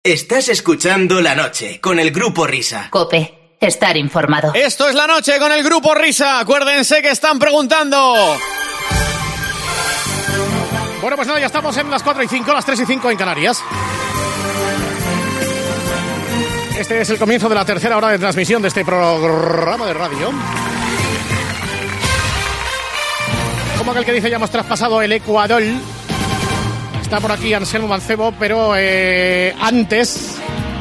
Estás escuchando La Noche con el Grupo Risa. COPE. Estar informado. Esto es La Noche con el Grupo Risa. Acuérdense que están preguntando. Bueno, pues nada, ya estamos en las 4:05, las 3:05 en Canarias. Este es el comienzo de la tercera hora de transmisión de este programa de radio. Como aquel que dice, ya hemos traspasado el Ecuador. Está por aquí Anselmo Mancebo, pero antes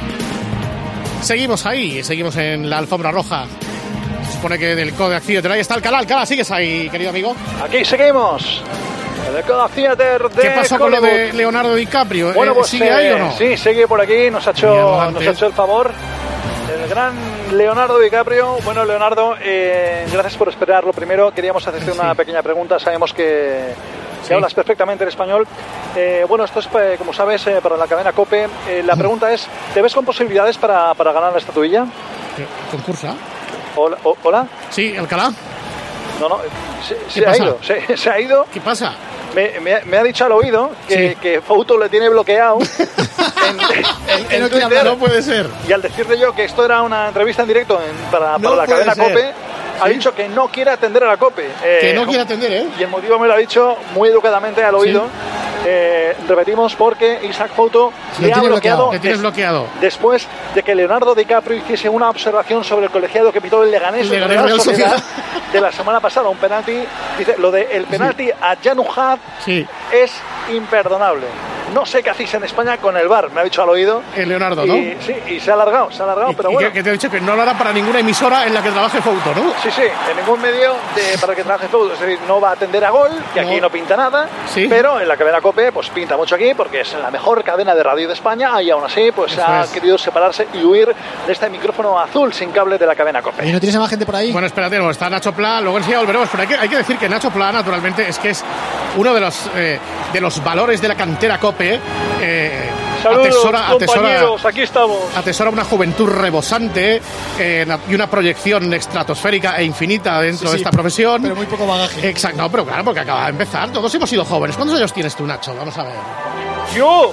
seguimos ahí, seguimos en la alfombra roja. Se supone que del Kodak Theater, ahí está Alcalá, ¿sigues ahí, querido amigo? Aquí seguimos, en el Kodak Theater de ¿Qué pasó Hollywood con lo de Leonardo DiCaprio? Bueno, pues, ¿sigue ahí o no? Sí, sigue por aquí, nos ha hecho el favor. El gran Leonardo DiCaprio. Bueno, Leonardo, gracias por esperar. Lo primero, queríamos hacerte una pequeña pregunta. Sabemos que hablas perfectamente el español. Bueno, esto es, como sabes, para la cadena COPE. La pregunta es, ¿te ves con posibilidades para ganar la estatuilla? ¿Concursa? ¿Hola? Sí, Alcalá. No, se ha ido. Se ha ido. ¿Qué pasa? Me ha dicho al oído que Fouto le tiene bloqueado en Twitter. No puede ser. Y al decirle yo que esto era una entrevista en directo para la cadena COPE, ha dicho que no quiere atender a la COPE. Que no quiere atender, ¿eh? Y el motivo me lo ha dicho muy educadamente al oído. Repetimos, porque Isaac Fouto le ha bloqueado. Le tienes bloqueado. Después de que Leonardo DiCaprio hiciese una observación sobre el colegiado que pitó el Leganés de la Real Sociedad de la semana pasada, un penalti. Dice, lo del penalti a Jan Uhad es imperdonable. No sé qué hacéis en España con el VAR, me ha dicho al oído. El Leonardo, ¿no? Sí, y se ha alargado, pero bueno. Que te ha dicho que no lo hará para ninguna emisora en la que trabaje Fouto, ¿no? Sí, en ningún medio para que trabaje Fouto. Es decir, no va a atender a Gol, que aquí no pinta nada, pero en la cadena COPE pues pinta mucho aquí, porque es la mejor cadena de radio de España, y aún así pues ha querido separarse y huir de este micrófono azul sin cable de la cadena COPE. ¿Y no tienes a más gente por ahí? Bueno, espérate, no, está Nacho Pla, luego enseguida volveremos, pero hay que decir que Nacho Pla, naturalmente, es que es uno de los valores de la cantera COPE. Saludos, compañeros, aquí estamos. Atesora una juventud rebosante y una proyección estratosférica e infinita dentro de esta profesión. Pero muy poco bagaje. Exacto, no, pero claro, porque acaba de empezar. Todos hemos sido jóvenes. ¿Cuántos años tienes tú, Nacho? Vamos a ver. ¿Yo?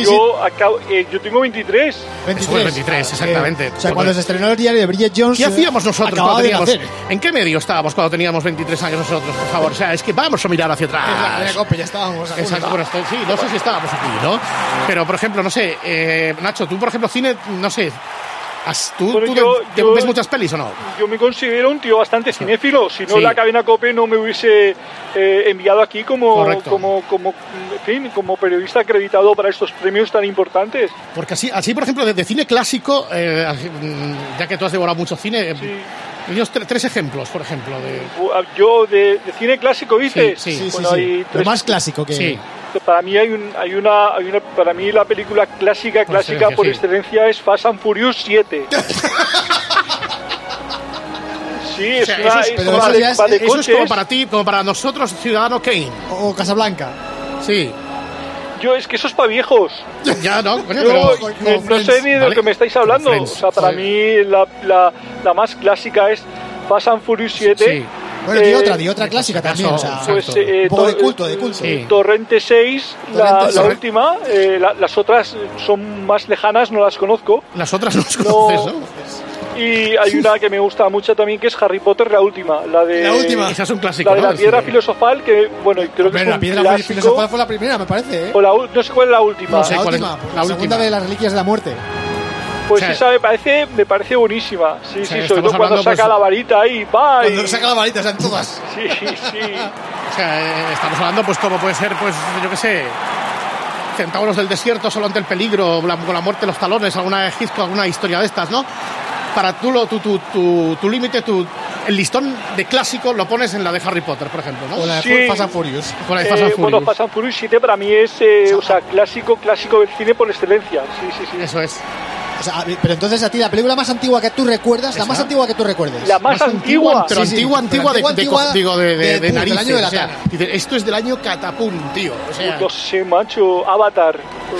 Yo tengo 23. 23, exactamente. O sea, cuando se estrenó el diario de Bridget Jones... ¿Qué hacíamos nosotros cuando teníamos... ¿En qué medio estábamos cuando teníamos 23 años nosotros, por favor? O sea, es que vamos a mirar hacia atrás. En la cadena COPE ya estábamos. Exacto, bueno, sí, no sé si estábamos aquí, ¿no? Pero, por ejemplo, no sé, Nacho, tú, por ejemplo, cine, no sé... ¿Tú ves muchas pelis o no? Yo me considero un tío bastante cinéfilo. Si no, la cadena COPE no me hubiese enviado aquí como periodista acreditado para estos premios tan importantes. Porque así por ejemplo, de cine clásico, ya que tú has devorado mucho cine, tres ejemplos, por ejemplo. Yo de cine clásico, dices. Sí. Hay lo más clásico que... Sí. Para mí para mí la película clásica por excelencia es Fast and Furious 7. Sí, eso es como para ti, como para nosotros, Ciudadano Kane. O Casablanca. Sí. Es que eso es para viejos. Ya, no, no sé ni de lo que me estáis hablando. O sea, para mí la más clásica es Fast and Furious 7. Sí. Bueno, di otra clásica también, o sea, un poco de culto. Sí. Torrente 6, la última, las otras son más lejanas, no las conozco. Las otras no las conoces, ¿no? Y hay una que me gusta mucho también, que es Harry Potter, la última. La última. Esa es un clásico, la de la piedra filosofal, que bueno, creo que es un la piedra filosofal fue la primera, me parece, ¿eh? No sé cuál es la última. No sé la última, la segunda de las reliquias de la muerte. Pues esa me parece buenísima. Sí, sobre todo cuando saca la varita y va. Cuando saca la varita, sean todas. Sí. O sea, estamos hablando, pues, como puede ser, pues, yo qué sé, Centauros del desierto, solo ante el peligro, con la muerte de los talones, alguna historia de estas, ¿no? Para tu límite, el listón de clásico lo pones en la de Harry Potter, por ejemplo, ¿no? O la de Fast and Furious. Bueno, Fast and Furious 7 para mí es clásico del cine por excelencia. Sí. Eso es. O sea, pero entonces a ti la película más antigua que tú recuerdas, la más antigua que tú recuerdes. La más antigua. Pero antigua de narices. Del año de la Tana. Esto es del año Catapum, tío. O sea, no sé, macho. Avatar.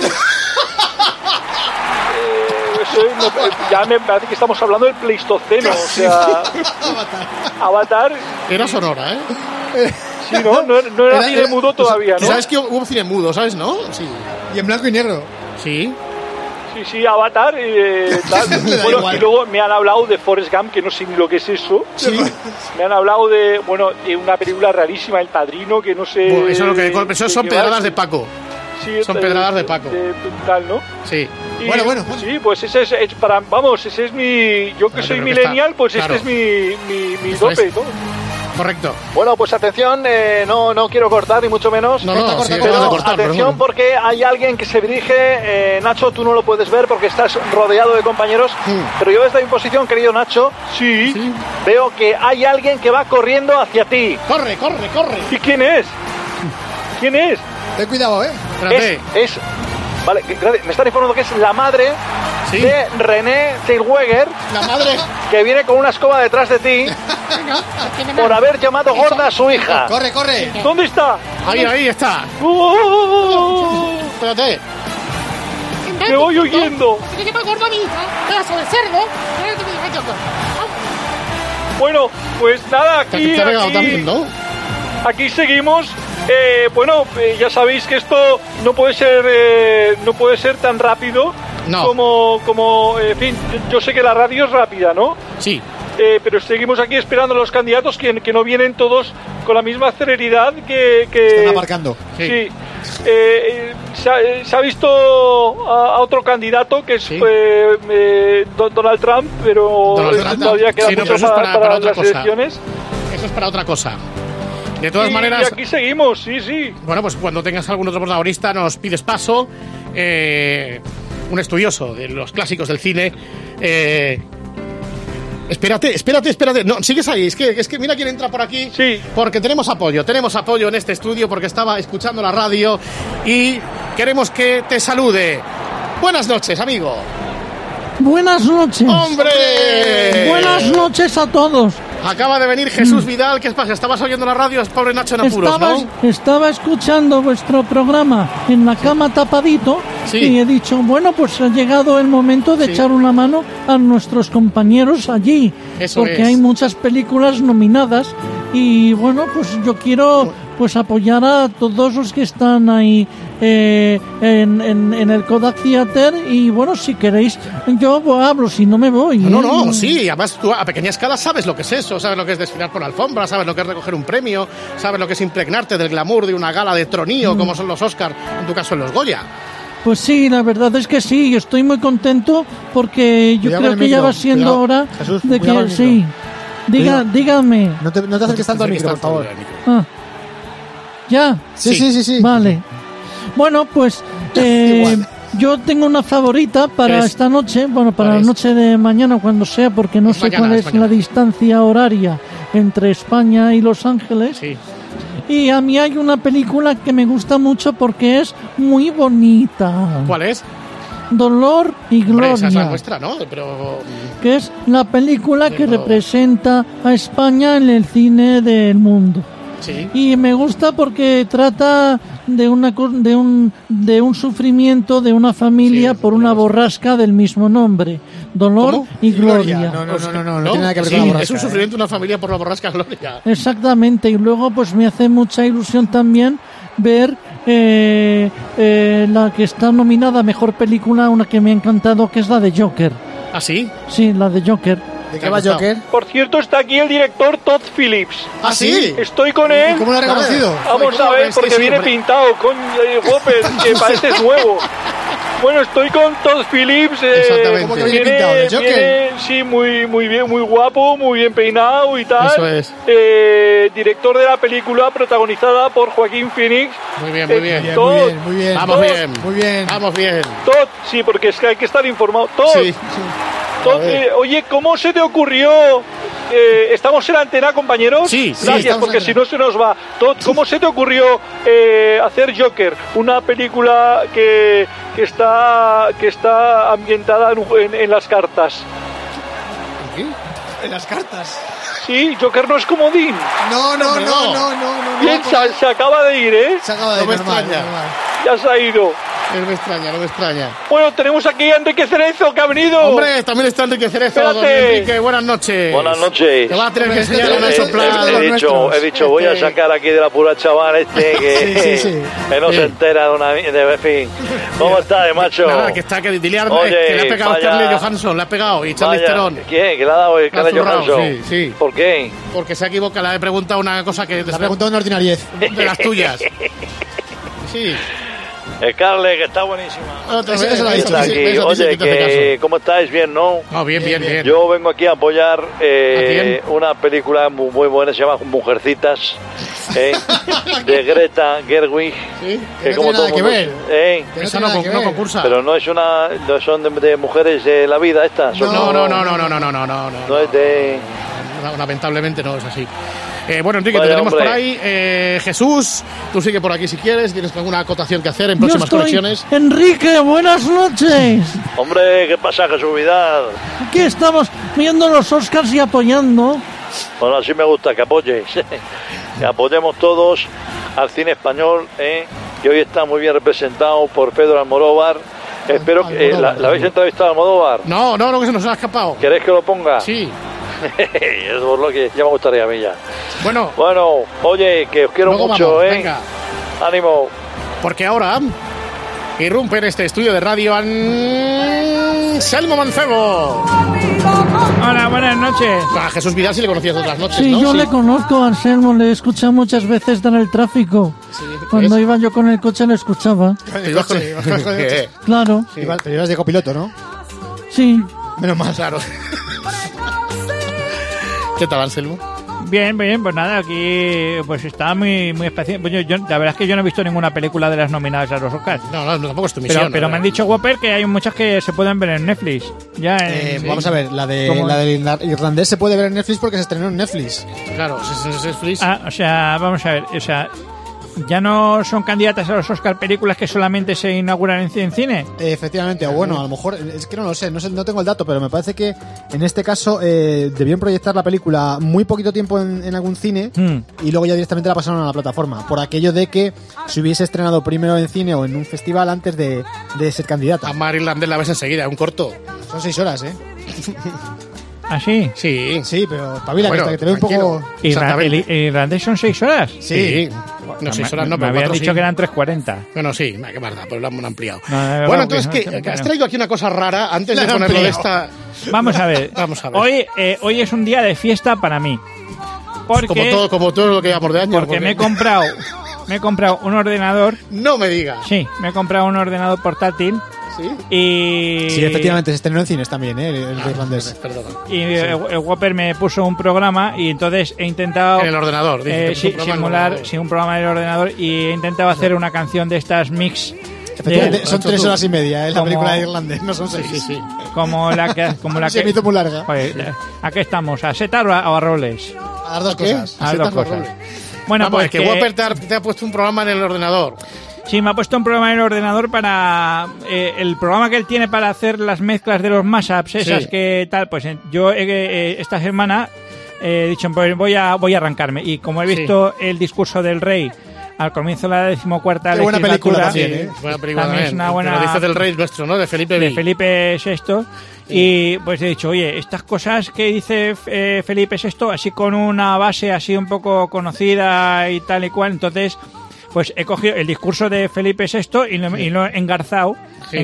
Ya me parece que estamos hablando del Pleistoceno. O sea, Avatar. Era sonora, ¿eh? Sí, no era cine mudo todavía, ¿no? ¿Sabes que hubo cine mudo, sabes, no? Sí. Y en blanco y negro. Sí. Sí, Avatar. Tal. Bueno, y luego me han hablado de Forrest Gump, que no sé ni lo que es eso. Sí. Me han hablado de una película rarísima, El Padrino, que no sé... Bueno, eso son pedradas de Paco. Sí, son pedradas de Paco. Tal, ¿no? Sí. Y, bueno. Sí, pues ese es para... Vamos, ese es mi... Yo que soy millennial, pues claro. Este es mi dope, ¿no? Correcto. Bueno, pues atención, no quiero cortar, ni mucho menos. Corta, atención, porque hay alguien que se dirige. Nacho, tú no lo puedes ver porque estás rodeado de compañeros. Pero yo desde mi posición, querido Nacho, sí, veo que hay alguien que va corriendo hacia ti. Corre. ¿Y quién es? ¿Quién es? Ten cuidado, Es vale, me están informando que es la madre de René Zellweger, la madre que viene con una escoba detrás de ti por haber llamado gorda a su hija. Corre. ¿Dónde está? Ahí está. Espérate. Me voy huyendo. ¿Qué llama gorda a mi hija? Pedazo de cerdo. Bueno, pues nada, aquí también, ¿no? Aquí seguimos. Ya sabéis que esto no puede ser tan rápido como en fin, yo sé que la radio es rápida, ¿no? Sí. Pero seguimos aquí esperando a los candidatos que no vienen todos con la misma celeridad que están aparcando. Sí. Se ha visto a otro candidato que es Donald Trump, pero todavía queda mucho para las elecciones. Eso es para otra cosa. De todas maneras... Y aquí seguimos, sí. Bueno, pues cuando tengas algún otro protagonista nos pides paso. Un estudioso de los clásicos del cine. Espérate. No, sigues ahí. Es que mira quién entra por aquí. Sí. Porque tenemos apoyo en este estudio porque estaba escuchando la radio y queremos que te salude. Buenas noches, amigo. Buenas noches. ¡Hombre! Buenas noches a todos. Acaba de venir Jesús Vidal. ¿Qué pasa? ¿Estabas oyendo la radio? Es pobre Nacho en apuros, ¿no? Estaba escuchando vuestro programa en la cama tapadito y he dicho, bueno, pues ha llegado el momento de echar una mano a nuestros compañeros allí. Porque hay muchas películas nominadas y bueno, pues yo quiero apoyar a todos los que están ahí en el Kodak Theater y bueno, si queréis yo hablo, si no me voy. No, sí, además tú a pequeña escala sabes lo que es eso, sabes lo que es desfilar por alfombra, sabes lo que es recoger un premio, sabes lo que es impregnarte del glamour de una gala de tronío como son los Oscar, en tu caso en los Goya. Pues sí, la verdad es que sí, estoy muy contento porque yo creo que ya va siendo hora de que sí. Dígame. No te acerques tanto al micro, por favor. ¿Ya? Sí. Vale. Bueno, pues yo tengo una favorita para esta noche, para la noche de mañana cuando sea, porque no sé cuál es la distancia horaria entre España y Los Ángeles. Sí. Y a mí hay una película que me gusta mucho porque es muy bonita. ¿Cuál es? Dolor y Gloria. Esa es la nuestra, ¿no? Pero... que es la película que representa a España en el cine del mundo. Sí. Y me gusta porque trata de un sufrimiento de una familia por una borrasca del mismo nombre. Dolor y Gloria. No tiene nada que ver con la borrasca. Es un sufrimiento de una familia por la borrasca Gloria. Exactamente, y luego pues me hace mucha ilusión también ver la que está nominada a Mejor Película, una que me ha encantado, que es la de Joker. ¿Ah, sí? Sí, la de Joker. ¿De qué va Joker? Por cierto, está aquí el director Todd Phillips. ¿Ah, sí? Estoy con él. ¿Cómo lo ha reconocido? Vamos a ver, porque viene pintado con Whopper, que parece nuevo. Bueno, estoy con Todd Phillips. Exactamente. ¿Cómo que viene pintado? ¿De Joker? Sí, muy bien, muy guapo, muy bien peinado y tal. Eso es. Director de la película, protagonizada por Joaquín Phoenix. Muy bien. Todd, muy bien. Vamos bien. Todd, sí, porque es que hay que estar informado. Todd. Sí. Oye, ¿cómo se te ocurrió? ¿Estamos en antena, compañeros? Sí. Gracias, porque si no se nos va. Todd, ¿cómo se te ocurrió hacer Joker? Una película que está ambientada en las cartas. ¿Qué? ¿En las cartas? Sí, Joker no es comodín. No. Bien, se acaba de ir, ¿eh? Se acaba de ir, normal. Ya se ha ido. No me extraña. Bueno, tenemos aquí a Enrique Cerezo, que ha venido. Hombre, también está Enrique Cerezo. Don Enrique, buenas noches. Buenas noches. Te va a tener que enseñar una soplada. He dicho, voy a sacar aquí de la pura chaval que no se entera de una... En fin. ¿Cómo estás, macho? Nada, que está, que dile que le ha pegado Scarlett Johansson, le ha pegado, y Charlize Theron. ¿Quién? ¿Que le ha dado Scarlett Johansson? Sí. ¿Por qué? Porque se ha equivocado, le he preguntado una cosa que... Le ha preguntado una ordinariez. De las tuyas. Sí. Scarlett, que está buenísima. Oye, ¿cómo estáis? Bien, ¿no? Bien. Yo vengo aquí a apoyar una película muy buena, se llama Mujercitas, de Greta Gerwig. Sí, que no tiene nada que ver. Esa no concursa. Pero no son de mujeres de la vida estas. No. No es de... Lamentablemente no es así. Bueno, Enrique, te tenemos por ahí. Jesús, tú sigue por aquí si quieres. ¿Tienes alguna acotación que hacer en próximas conexiones? Enrique, buenas noches. Hombre, ¿qué pasa, Jesús Vidal? Aquí estamos viendo los Oscars y apoyando. Bueno, así me gusta, que apoyes. Que apoyemos todos al cine español, que hoy está muy bien representado por Pedro Almodóvar. Espero que... ¿La habéis entrevistado a Almodóvar? No, que se nos ha escapado. ¿Queréis que lo ponga? Sí. Es por lo que ya me gustaría a mí ya. Bueno, oye, que os quiero mucho, vamos, venga. Ánimo. Porque ahora irrumpe en este estudio de radio Anselmo Mancebo. Hola, buenas noches. A Jesús Vidal sí le conocías otras noches, sí, ¿no? Yo le conozco a Anselmo, le he escuchado muchas veces dar el tráfico. Sí, cuando iba yo con el coche le escuchaba. ¿Ibas con el coche? Claro. Sí. Pero ibas de copiloto, ¿no? Sí. Menos mal. Claro. ¿Qué tal, Anselmo? Bien, pues nada, aquí pues está muy especial. Pues yo, la verdad es que yo no he visto ninguna película de las nominadas a los Oscars. No, tampoco es tu misión. Pero me han dicho, Whopper, que hay muchas que se pueden ver en Netflix. Vamos a ver, la del irlandés se puede ver en Netflix porque se estrenó en Netflix. Claro, es Netflix. Vamos a ver, ya no son candidatas a los Oscar películas que solamente se inauguran en cine. Efectivamente, o bueno, a lo mejor, es que no lo sé, no tengo el dato, pero me parece que en este caso debían proyectar la película muy poquito tiempo en algún cine y luego ya directamente la pasaron a la plataforma, por aquello de que se hubiese estrenado primero en cine o en un festival antes de ser candidata. A Mar Irlandés la ves enseguida, un corto. Son 6 horas, ¿Ah, sí? Sí, pero pavila, que te ve un poco... ¿Irlandés son 6 horas? Sí. No, 6 horas no, pero me habían dicho que eran 3:40. Bueno, sí, qué maldad, pero lo han ampliado. Bueno, entonces, has traído aquí una cosa rara antes de ponerlo de esta... Vamos a ver. Hoy es un día de fiesta para mí. Porque, como todo lo que llevamos de año. Porque me he comprado un ordenador. No me digas. Sí, me he comprado un ordenador portátil. ¿Sí? Sí, efectivamente, se estrenó en cines también, el irlandés. Y el Whopper me puso un programa y entonces he intentado... En el ordenador, simular un programa en el ordenador y he intentado hacer una canción de estas mix. Efectivamente, son 3 horas y media, la película de irlandés, no son 6. Sí. Se me hizo muy larga. Joder, ¿a qué estamos? ¿A setas o a roles? A las dos cosas. A las dos cosas. Bueno, pues que Whopper te ha puesto un programa en el ordenador. Sí, me ha puesto un programa en el ordenador para... el programa que él tiene para hacer las mezclas de los mashups, esas que tal, pues yo esta semana he dicho, pues voy a arrancarme. Y como he visto el discurso del rey al comienzo de la 14ª legislatura... Buena película también, buena película también. Es una buena... Pero dice del rey nuestro, ¿no? De Felipe VI. Y pues he dicho, oye, estas cosas que dice Felipe VI, así con una base así un poco conocida y tal y cual, entonces... Pues he cogido el discurso de Felipe VI y lo he engarzado,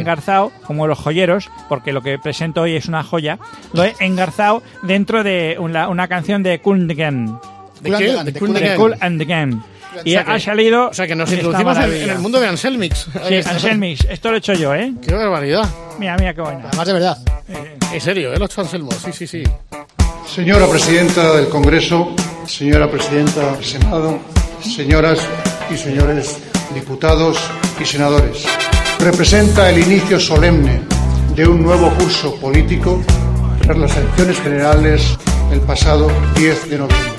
como los joyeros, porque lo que presento hoy es una joya, lo he engarzado dentro de una canción de Kool and the Gang. ¿De qué? Kool and the Gang. Y ha salido... O sea, que nos introducimos en el mundo de Anselmix. Sí, Anselmix. Esto lo he hecho yo, ¿eh? ¡Qué barbaridad! Mira, qué buena. Además de verdad. En serio, lo ha hecho Anselmo. Sí. Señora Presidenta del Congreso, señora Presidenta del Senado, señoras y señores diputados y senadores, representa el inicio solemne de un nuevo curso político tras las elecciones generales el pasado 10 de noviembre.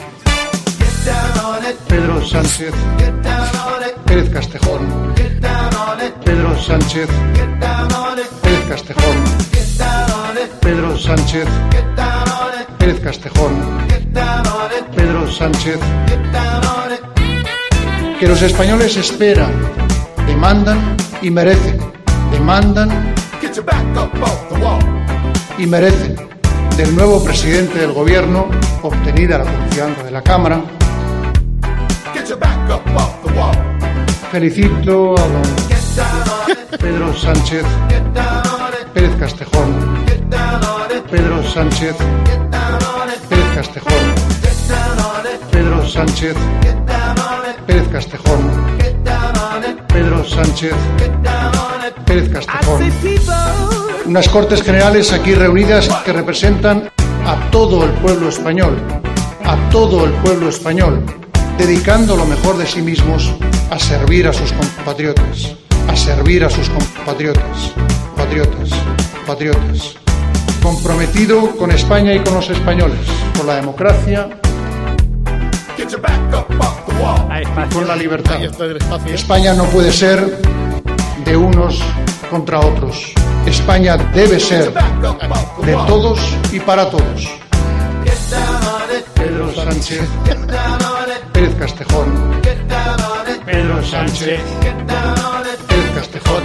Pedro Sánchez Pérez Castejón. Pedro Sánchez Pérez Castejón. Pedro Sánchez Pérez Castejón. Pedro Sánchez. Que los españoles esperan, demandan y merecen demandan y merecen del nuevo presidente del Gobierno, obtenida la confianza de la Cámara. Felicito a don Pedro Sánchez Pérez Castejón. Pedro Sánchez Pérez Castejón. Pedro Sánchez Pérez Castejón. Pedro Sánchez Pérez Castejón. Unas Cortes Generales aquí reunidas que representan a todo el pueblo español, a todo el pueblo español, dedicando lo mejor de sí mismos a servir a sus compatriotas, a servir a sus compatriotas, patriotas, comprometido con España y con los españoles, con la democracia, con la libertad. España no puede ser de unos contra otros. España debe ser de todos y para todos. Pedro Sánchez Pérez Castejón. Pedro Sánchez Pérez Castejón.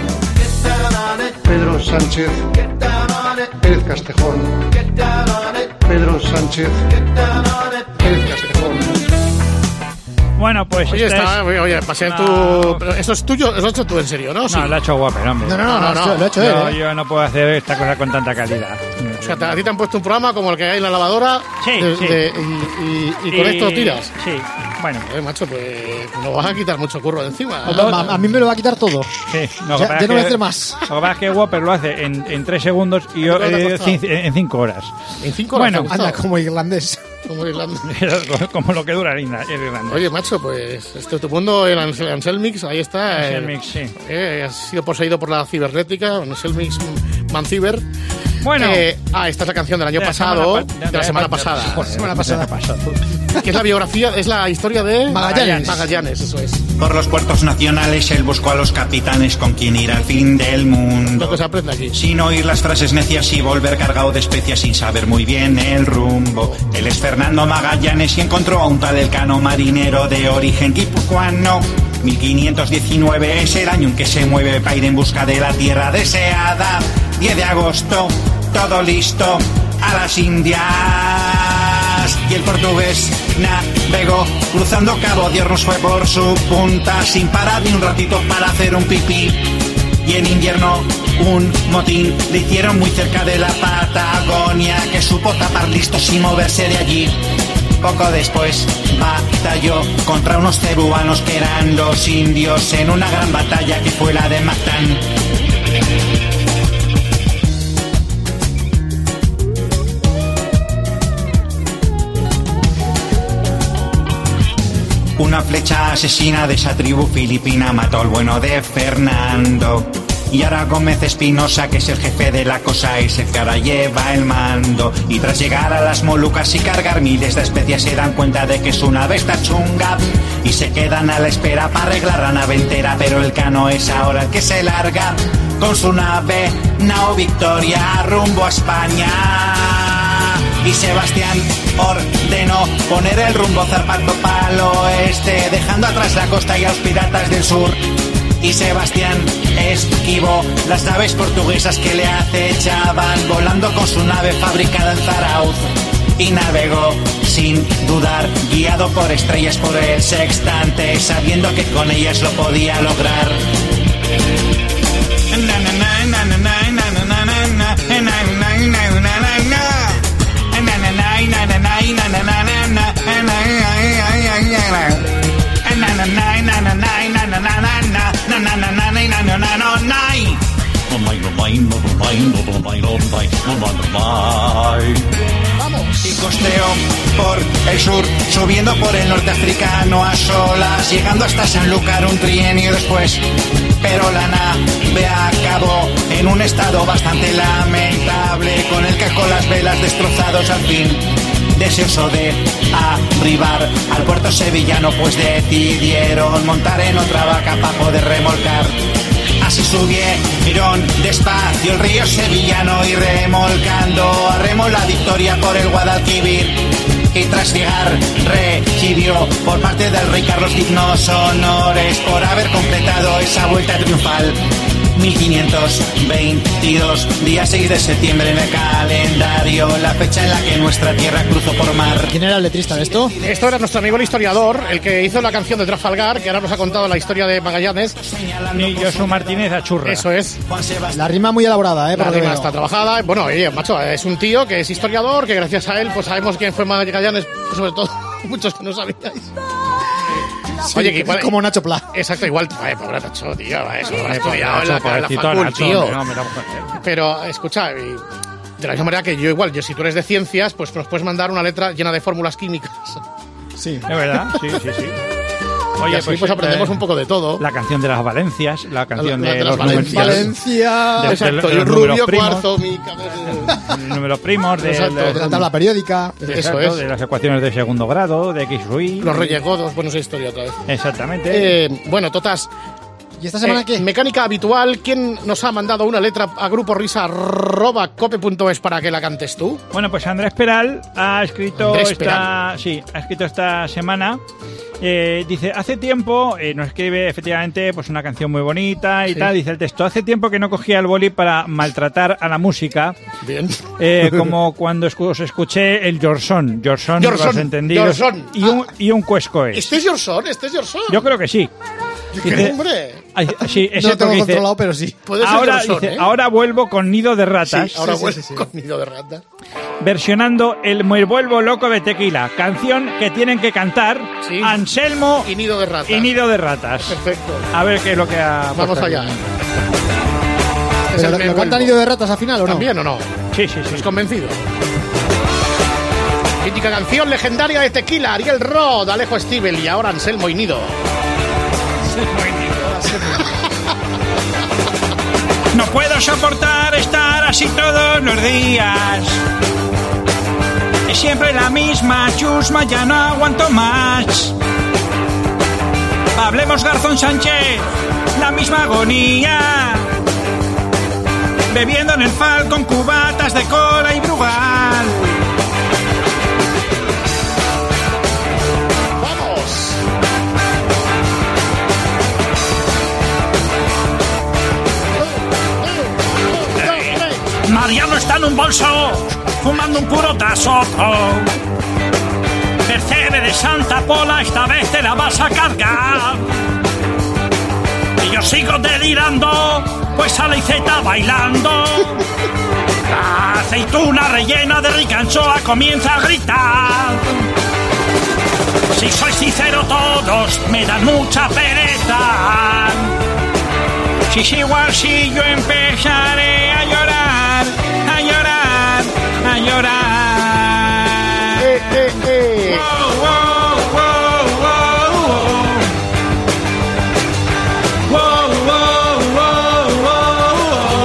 Pedro Sánchez Pérez Castejón. Pedro Sánchez Pérez Castejón. Bueno, pues oye, oye, pasé tu... Pero esto es tuyo, lo has hecho tú en serio, ¿no? Sí. No, lo ha hecho Whopper, hombre. No, lo ha hecho él. Yo no puedo hacer esta cosa con tanta calidad. O sea, a ti te han puesto un programa como el que hay en la lavadora. Sí, y con esto tiras. Sí, bueno. Macho, pues nos vas a quitar mucho curro de encima. A mí me lo va a quitar todo. Sí, no, ya no voy a hacer más. Lo que pasa es que Whopper lo hace en 3 segundos y yo en 5 horas. ¿En 5 horas? Bueno, anda, como irlandés. Como lo que dura el irlandés. Oye, macho, pues tu mundo, el Anselmix, ahí está. Anselmix, sí. Ha sido poseído por la cibernética, Anselmix Manciber. Bueno. Esta es la canción del año pasado, de la semana pasada. Que es la biografía, es la historia de Magallanes, eso es. Por los puertos nacionales él buscó a los capitanes con quien ir al fin del mundo. Lo que se aprende aquí. Sin oír las frases necias y volver cargado de especias sin saber muy bien el rumbo. Él es Fernando Magallanes y encontró a un tal Elcano, marinero de origen guipuzcoano. 1519 es el año en que se mueve para ir en busca de la tierra deseada. 10 de agosto, todo listo a las Indias. Y el portugués navegó cruzando Cabo de Hornos, fue por su punta sin parar ni un ratito para hacer un pipí. Y en invierno un motín le hicieron muy cerca de la Patagonia, que supo tapar listo sin moverse de allí. Poco después batalló contra unos cebuanos que eran los indios en una gran batalla que fue la de Mactán. Una flecha asesina de esa tribu filipina mató al bueno de Fernando. Y ahora Gómez Espinosa, que es el jefe de la cosa, es el que ahora lleva el mando. Y tras llegar a las Molucas y cargar miles de especias, se dan cuenta de que es una bestia chunga. Y se quedan a la espera para arreglar la nave entera. Pero Elcano es ahora el que se larga con su nave Nao Victoria rumbo a España. Y Sebastián ordenó poner el rumbo zarpando para el oeste, dejando atrás la costa y a los piratas del sur. Y Sebastián esquivó las naves portuguesas que le acechaban, volando con su nave fabricada en Zarauz. Y navegó sin dudar, guiado por estrellas, por el sextante, sabiendo que con ellas lo podía lograr. Y costeó por el sur, subiendo por el norte africano a solas, llegando hasta Sanlúcar un trienio después. Pero la nave acabó en un estado bastante lamentable, con el casco, las velas destrozados al fin. Deseoso de arribar al puerto sevillano, pues decidieron montar en otra barca para poder remolcar. Así subieron despacio el río sevillano y remolcando a remo la victoria por el Guadalquivir. Y tras llegar recibió por parte del rey Carlos dignos honores por haber completado esa vuelta triunfal. 1522, día 6 de septiembre en el calendario, la fecha en la que nuestra tierra cruzó por mar. ¿Quién era el letrista de esto? Esto era nuestro amigo el historiador, el que hizo la canción de Trafalgar, que ahora nos ha contado la historia de Magallanes. Y Josu Martínez Achurra. Eso es. La rima muy elaborada, La rima está trabajada. Bueno, oye, macho, es un tío que es historiador, que gracias a él pues sabemos quién fue Magallanes, sobre todo muchos que no sabíais. Sí, oye, que igual, como Nacho Pla. Exacto, igual, pobre Nacho, tío, eso lo ha estudiado en la facultad, tío. Pero, escucha, de la misma manera que yo si tú eres de ciencias, pues nos puedes mandar una letra llena de fórmulas químicas. Sí. Es verdad, sí. Oye, así, pues aprendemos un poco de todo. La canción de las Valencias, la canción de los Valencia. Exacto, y rubio, cuarzo, mi números primos, de la tabla periódica. Eso es. De las ecuaciones de segundo grado, de X y Y. Los Reyes Godos, bueno, esa historia otra vez. Exactamente. Bueno, totas. ¿Y esta semana qué? Mecánica habitual. ¿Quién nos ha mandado una letra a gruporisa@cope.es para que la cantes tú? Bueno, pues Andrés Peral ha escrito esta semana. Dice, hace tiempo, nos escribe efectivamente pues una canción muy bonita y tal, dice el texto, hace tiempo que no cogía el boli para maltratar a la música. Bien. Como cuando os escuché el Yorson, los entendidos, y un Cuescoes. ¿Este es Yorson? Yo creo que sí. ¿Qué hombre? Sí, no lo tengo controlado, pero sí. Ahora, ahora vuelvo con Nido de Ratas. Sí, ahora vuelvo con Nido de Ratas. Versionando el Me vuelvo loco de Tequila, canción que tienen que cantar Anselmo y Nido de Ratas. Perfecto. A ver qué es lo que ha... Vamos allá. ¿Lo canta Nido de Ratas al final o no? ¿También o no? Sí. ¿Estás convencido? Mítica canción legendaria de Tequila, Ariel Rod, Alejo Stivel y ahora Anselmo y Nido. No puedo soportar estar así todos los días. Es siempre la misma chusma, ya no aguanto más. Hablemos Garzón Sánchez, la misma agonía. Bebiendo en el fal con cubatas de cola y brugal. Mariano está en un bolso, fumando un puro tasoto. Mercedes de Santa Pola, esta vez te la vas a cargar. Y yo sigo delirando, pues a la Iceta bailando. La aceituna rellena de ricanchoa comienza a gritar. Si soy sincero todos me dan mucha pereza. Si sigo así yo empezaré a llorar, a llorar, a llorar. Wow, wow, wow, wow, wow. Wow, wow, wow, wow.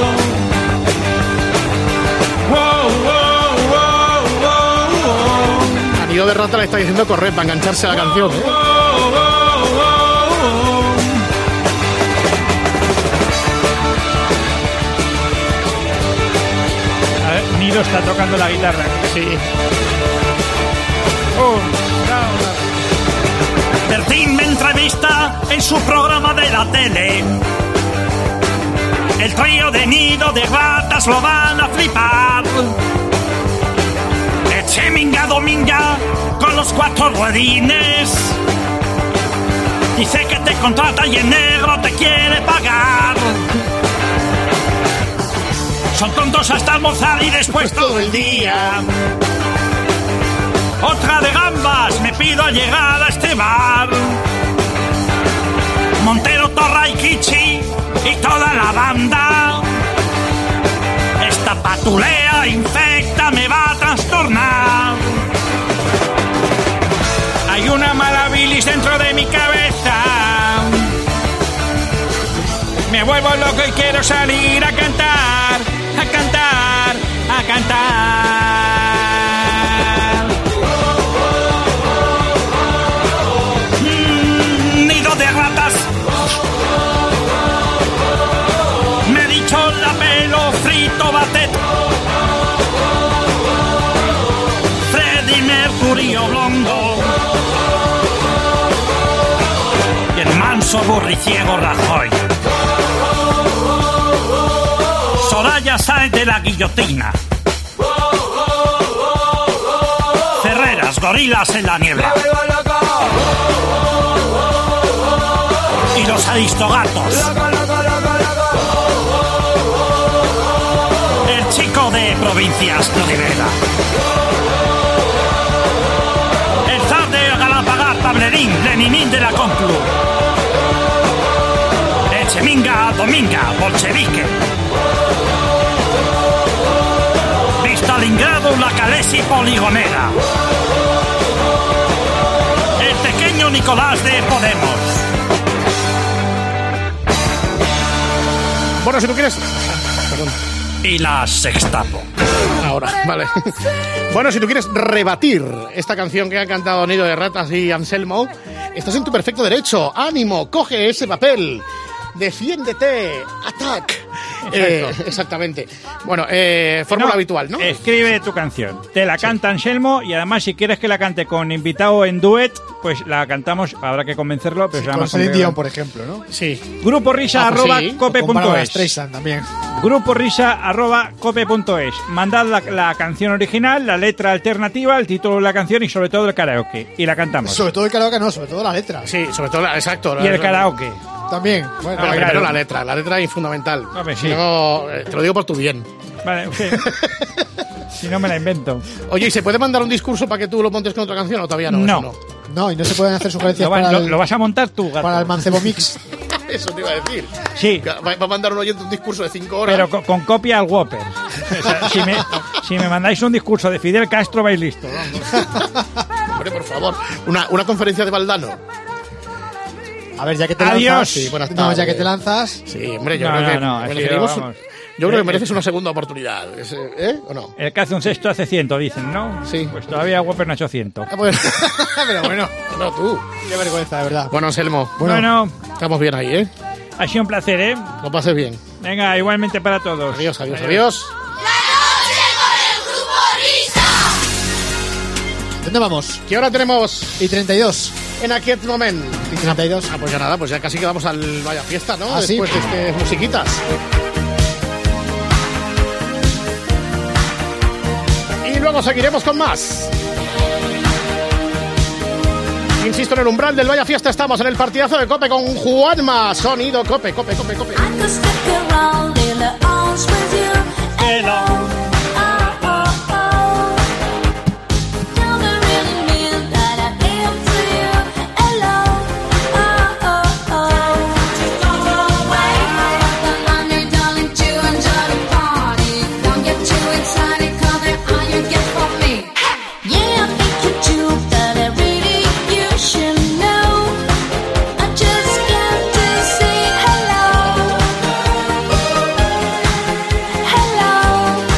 Wow, wow, wow, wow. A Nido de Rata le está diciendo correr para engancharse a la canción, ¿eh? Nido está tocando la guitarra. Sí. Bertín me entrevista en su programa de la tele. El trío de Nido de Ratas lo van a flipar. Echeminga Dominga con los 4 ruedines. Dice que te contrata y en negro te quiere pagar. Son tontos hasta almorzar y después todo el día. Otra de gambas, me pido al llegar a este bar. Montero, Torra y Kichi y toda la banda. Esta patulea infecta me va a trastornar. Hay una mala bilis dentro de mi cabeza. Me vuelvo loco y quiero salir a cantar, a cantar, a cantar. Nido de ratas. Me he dicho la pelo frito batet. Freddie Mercurio blondo. Y el manso burriciego Rajoy. batalla sale de la guillotina. Ferreras, gorilas en la niebla. Y los aristogatos. El chico de provincias lo revela. El zar de Galapagar, Tablerín, Leninín de la Complu. El Cheminga, Dominga, bolchevique. Stalingrado, la Calesi poligonera. El pequeño Nicolás de Podemos. Bueno, si tú quieres... Perdón. Y la Sextapo. Ahora, vale. Bueno, si tú quieres rebatir esta canción que han cantado Nido de Ratas y Anselmo, estás en tu perfecto derecho. ¡Ánimo! Coge ese papel. Defiéndete. Attack. Exactamente. Bueno, fórmula habitual, ¿no? Escribe tu canción. Te la canta Anselmo y además si quieres que la cante con invitado en duet, pues la cantamos. Habrá que convencerlo, pero con Celine Dion, por ejemplo, ¿no? Sí. gruporisa@cope.es. También. gruporisa@cope.es. Mandad la canción original, la letra alternativa, el título de la canción y sobre todo el karaoke. Y la cantamos. Sobre todo el karaoke no, sobre todo la letra. Sí, sobre todo exacto. Y el karaoke. También. Bueno, pero primero la letra es fundamental. Hombre, sí. No, te lo digo por tu bien. Vale, sí. Si no me la invento. Oye, ¿y se puede mandar un discurso para que tú lo montes con otra canción o todavía no? No. No, y no se pueden hacer sugerencias lo vas a montar tú, gato. Para el Mancebo Mix. Eso te iba a decir. Sí. Va a mandar un oyente un discurso de 5 horas. Pero con copia al Whopper. O sea, si me mandáis un discurso de Fidel Castro, vais listo. Hombre, por favor. Una conferencia de Valdano. A ver, ya que te Adiós. lanzas. Sí, buenas No, ya que te lanzas. Sí, hombre, yo creo que yo creo que mereces una segunda oportunidad. ¿O no? El que hace un sexto hace 100, dicen, ¿no? Sí. Pues todavía Whopper no ha hecho 100. Pero bueno, no tú. Qué vergüenza, de verdad. Bueno, Anselmo. Bueno, estamos bien ahí, ¿eh? ha sido un placer, ¿eh? Lo pases bien. Venga, igualmente para todos. Adiós. La noche con el Grupo Risa. ¿Dónde vamos? ¿Qué hora tenemos? Y 32. En aquest moment. Y 32. Ah, pues ya nada, pues ya casi quedamos al Vaya Fiesta, ¿no? Ah, después sí. de musiquitas. Y luego seguiremos con más. Insisto, en el umbral del Vaya Fiesta estamos en el partidazo de Cope con Juanma. Sonido Cope. Hello.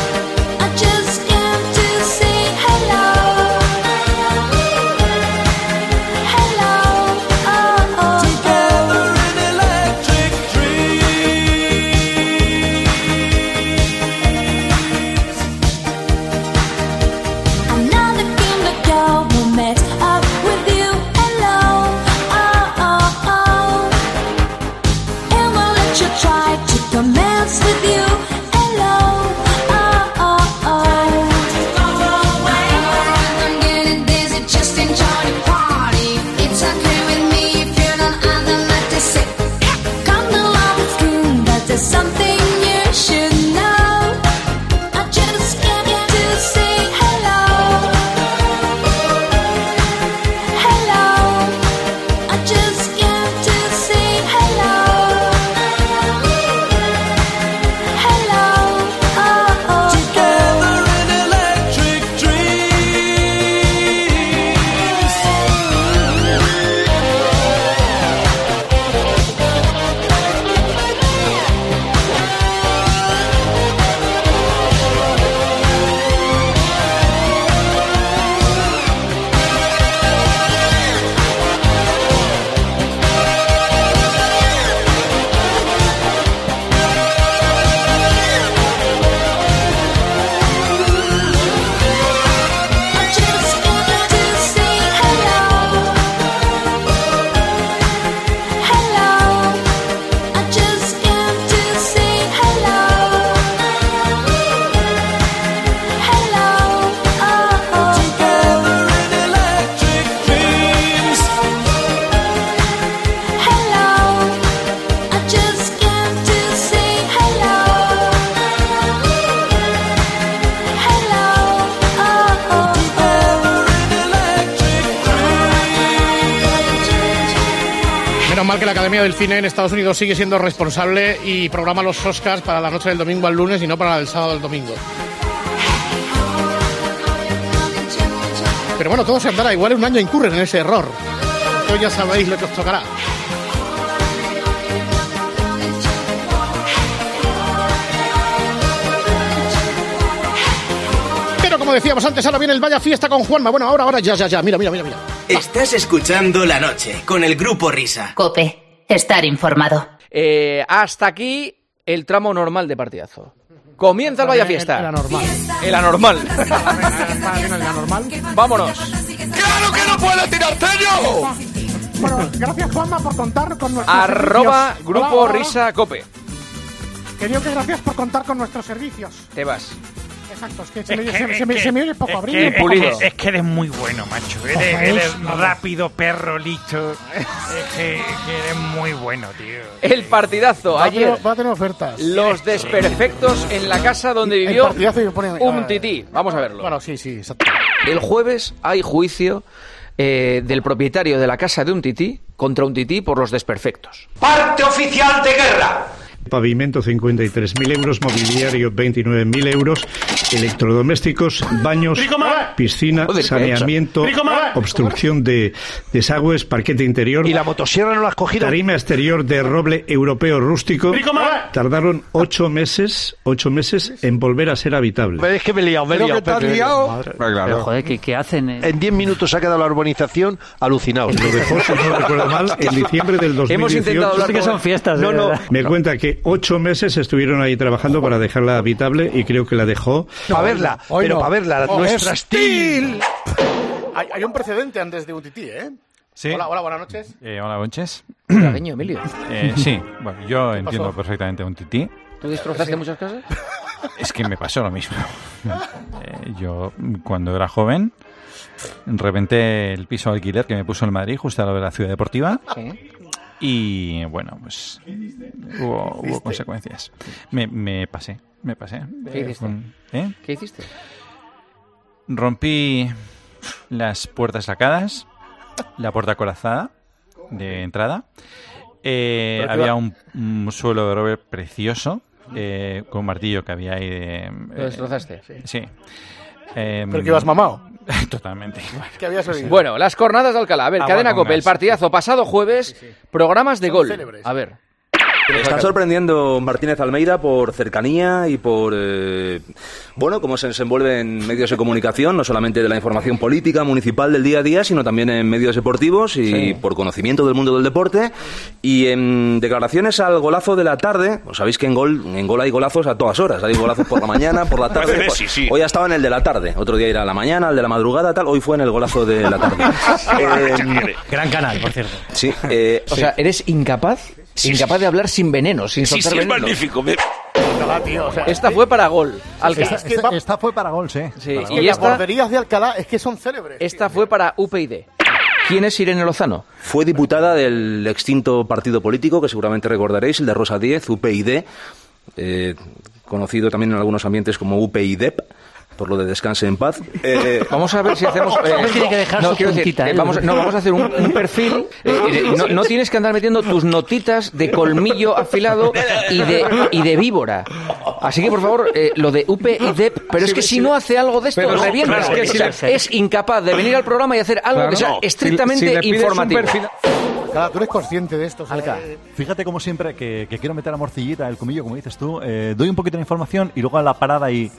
mal que la Academia del Cine en Estados Unidos sigue siendo responsable y programa los Oscars para la noche del domingo al lunes y no para el sábado al domingo. Pero bueno, todo se andará. Igual un año incurren en ese error. Hoy ya sabéis lo que os tocará. Pero como decíamos antes, ahora viene el Vaya Fiesta con Juanma. Bueno, ahora, ya. Mira. Estás escuchando La Noche con el Grupo Risa. COPE. Estar informado. Hasta aquí el tramo normal de partidazo. Comienza el Vaya Fiesta. El anormal. Vámonos. ¡Claro que no puedo tirarte yo! Bueno, gracias, Juanma, por contar con nuestros ¡Arroba servicios. Grupo Hola. Risa Cope! Que digo que gracias por contar con nuestros servicios. Te vas. Exacto, es que se me oye poco abril. Es que eres muy bueno, macho. Eres rápido, perro, listo. Es que eres muy bueno, tío. El partidazo. Ayer, Va a tener ofertas. los desperfectos en la casa donde vivió un tití. Vamos a verlo. Bueno, sí, exacto. El jueves hay juicio del propietario de la casa de un tití contra un tití por los desperfectos. ¡Parte oficial de guerra! Pavimento 53.000 euros, mobiliario 29.000 euros, electrodomésticos, baños, piscina, saneamiento, obstrucción de desagües, parquete interior. ¿Y la motosierra no la has cogido? Tarima exterior de roble europeo rústico. Tardaron 8 meses en volver a ser habitable. Es que me he liado, ¿Pero te has liado? Pero, joder, ¿qué hacen? En 10 minutos se ha quedado la urbanización alucinado. Lo dejó, si no recuerdo mal, en diciembre del 2018. Hemos intentado hablar que son fiestas. No. Me cuenta que 8 meses estuvieron ahí trabajando para dejarla habitable y creo que la dejó. Para verla, para verla, nuestra estilo. Hay un precedente antes de un tití, ¿eh? Sí. Hola, buenas noches. Hola, buenas noches. Cariño, Emilio. Sí, bueno, yo entiendo perfectamente un tití. ¿Tú destrozaste muchas casas? Es que me pasó lo mismo. Yo, cuando era joven, reventé el piso de alquiler que me puso en Madrid, justo al lado de la ciudad deportiva. Sí. Y bueno, pues hubo consecuencias. Me pasé. ¿Qué hiciste? ¿Qué hiciste? Rompí las puertas sacadas, la puerta acorazada de entrada. Había un suelo de roble precioso, con un martillo que había ahí de... ¿Lo destrozaste? Sí. ¿Pero que ibas mamado? Totalmente. ¿Qué habías oído? Bueno, las cornadas de Alcalá. A ver, Cadena Cope, el partidazo pasado jueves, programas de gol. Célebres. A ver. Me está sorprendiendo Martínez Almeida por cercanía y por, cómo se desenvuelve en medios de comunicación, no solamente de la información política, municipal del día a día, sino también en medios deportivos y por conocimiento del mundo del deporte. Y en declaraciones al golazo de la tarde, pues sabéis que en gol hay golazos a todas horas, hay golazos por la mañana, por la tarde. Sí. Hoy ha estado en el de la tarde, otro día era a la mañana, el de la madrugada, tal, hoy fue en el golazo de la tarde. Gran canal, por cierto. Sí. O sea, ¿eres incapaz de hablar sin veneno, sin soltar veneno? Es magnífico. Esta fue para gol. Alcalá. Esta fue para gol, sí. Y las borderías de Alcalá es que son célebres. Esta fue para UPyD. ¿Quién es Irene Lozano? Fue diputada del extinto partido político, que seguramente recordaréis, el de Rosa Díez, UPyD, conocido también en algunos ambientes como UPyDep, por lo de descanse en paz. Vamos a ver si hacemos... tiene que dejar su puntita, vamos a hacer un perfil. No tienes que andar metiendo tus notitas de colmillo afilado y de víbora. Así que, por favor, lo de UPyDep, pero es que si no hace algo de esto, revienta. Es incapaz de venir al programa y hacer algo que sea estrictamente informativo. Tú eres consciente de esto. Alca, fíjate como siempre que quiero meter la morcillita, el colmillo, como dices tú, doy un poquito de información y luego a la parada y...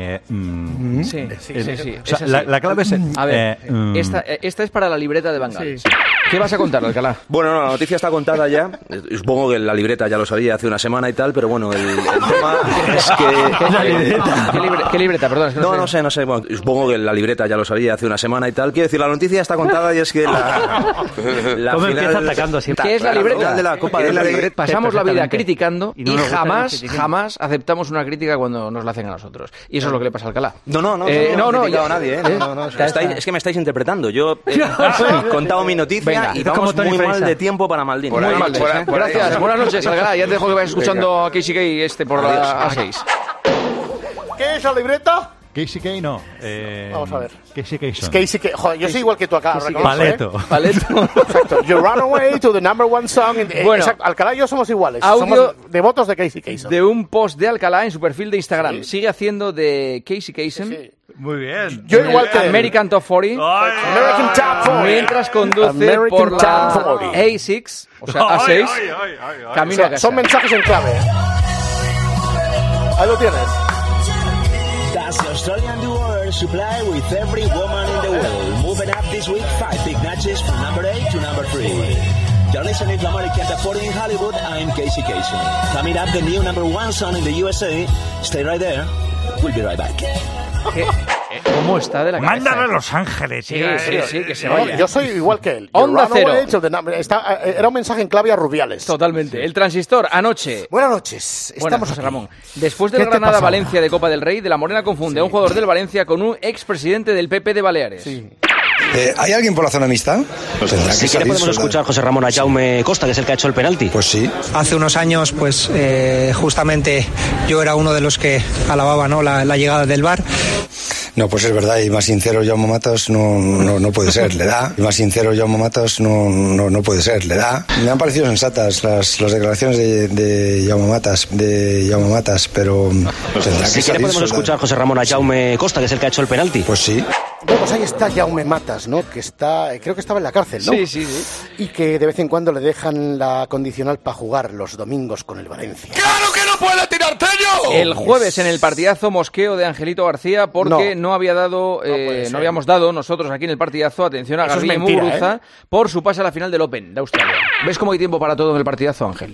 Sí. O sea, la clave es... A ver, esta es para la libreta de Bangal. Sí. ¿Qué vas a contar, Alcalá? Bueno, no, la noticia está contada ya. Supongo que la libreta ya lo sabía hace una semana y tal, pero bueno, el tema es que... ¿La libreta? ¿Qué libreta? Perdón. Es que no sé. Bueno, supongo que la libreta ya lo sabía hace una semana y tal. Quiero decir, la noticia está contada y es que la ¿Cómo final... empieza atacando siempre? ¿Qué es la libreta? De la Copa de la libreta. Pasamos la vida criticando y jamás aceptamos una crítica cuando nos la hacen a nosotros. Y eso es lo que le pasa a Alcalá. No he criticado a nadie, es que me estáis interpretando. Yo he contado mi noticia y vamos muy mal de tiempo para Maldini. Muy mal. Gracias. Buenas noches, Alcalá. Ya te dejo que vayas escuchando a Casey Gay por la A6. ¿Qué es la libreta? Casey Kay no. Vamos a ver. Casey Kasem. Casey Kay. Joder, yo soy igual que tú acá. Paleto. Exacto. You run away to the number one song. Bueno, exacto. Alcalá y yo somos iguales. Audio somos devotos de Casey Kasem. De un post de Alcalá en su perfil de Instagram. Sí. Sigue haciendo de Casey Kasem. Sí. Muy bien. Yo igual que American Top 40. American Top 40. Mientras conduce por la A6, o sea, A6. Camino a casa. Son mensajes en clave. Ahí lo tienes. That's the Australian duo supply with every woman in the world. Moving up this week, 5 big notches from number 8 to number 3. You're listening to American Top 40 in Hollywood. I'm Casey Kasem. Coming up, the new number 1 song in the USA. Stay right there. We'll be right back. ¿Cómo está de la cabeza? Mándalo a Los Ángeles. Sí, que se vaya. Yo soy igual que él. Onda Cero. Era un mensaje en clave a Rubiales. Totalmente. El Transistor, anoche. Buenas noches. Estamos José Ramón. Después del Granada-Valencia de Copa del Rey, de la Morena confunde a un jugador del Valencia con un expresidente del PP de Baleares. Sí. ¿Hay alguien por la zona mixta? Si quiere podemos escuchar, José Ramón, a Jaume Costa, que es el que ha hecho el penalti. Pues sí. Hace unos años, pues justamente yo era uno de los que alababa, ¿no?, la llegada del VAR. No, pues es verdad, y más sincero Jaume Matas no puede ser, le da. Y más sincero Jaume Matas no puede ser, le da. Me han parecido sensatas las declaraciones de Jaume Matas, pero tendrá que si quiere podemos escuchar, José Ramón, a Jaume Costa, que es el que ha hecho el penalti. Pues sí. Bueno, pues ahí está Jaume Matas, ¿no? Que creo que estaba en la cárcel, ¿no? Sí. Y que de vez en cuando le dejan la condicional para jugar los domingos con el Valencia. ¡Claro que no puede tirarte yo! El jueves en el partidazo mosqueo de Angelito García, porque no habíamos dado nosotros aquí en el partidazo atención a Garbiñe Muguruza por su pase a la final del Open de Australia. ¿Ves cómo hay tiempo para todo en el partidazo, Ángel?